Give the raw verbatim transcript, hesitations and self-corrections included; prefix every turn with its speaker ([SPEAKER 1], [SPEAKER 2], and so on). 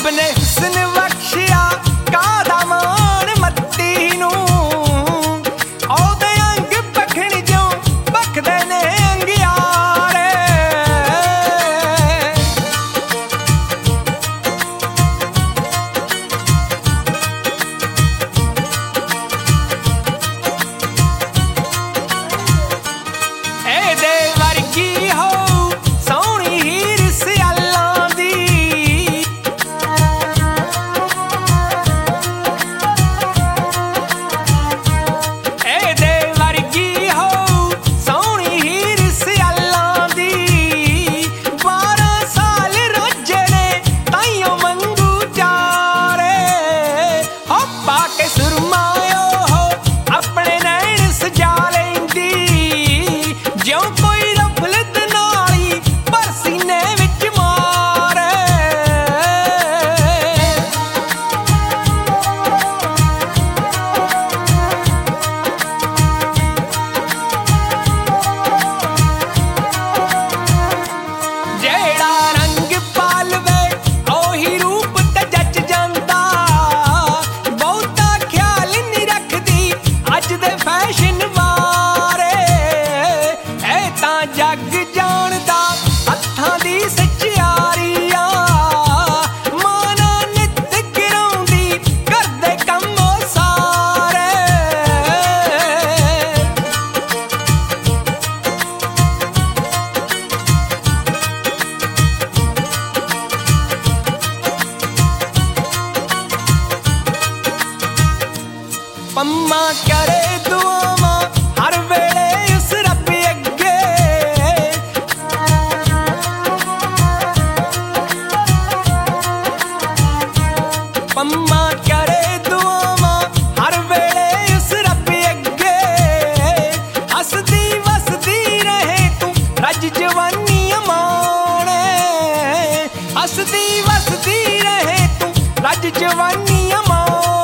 [SPEAKER 1] रब ने हुस्न बख्शिया कादा मान मत्ती नू ओदे अंग पखण जो बखदे ने अंगियारे एदे वर्गी हो सोहनी हीर सियालां दी एदे वर्गी हो सोहनी हीर सियालां दी बारह साल रोजे ने ताइयों मंगू चारे हो पाके सुरमायो हो अपने नैन सजा लेंदी ज्यों कोई रफलत नाली पर सीने विच मारे जेड़ा रंग पालवे ओही रूप ते जच जांदा बहुता ख्याल नहीं रखदी अज दे फैशन बारे ए तां जग जाणदा हत्थां दी सच्चारी आ माना नित गिराउंदी करदे कम ओ सारे पम्मा करे दुआवां हर वेले उस रब अगे पम्मा करे दुआवां हर वेले उस रब अगे हसदी वसदी रहे तू रज जवानी माणे हसदी वसदी रहे तू रज जवानी माणे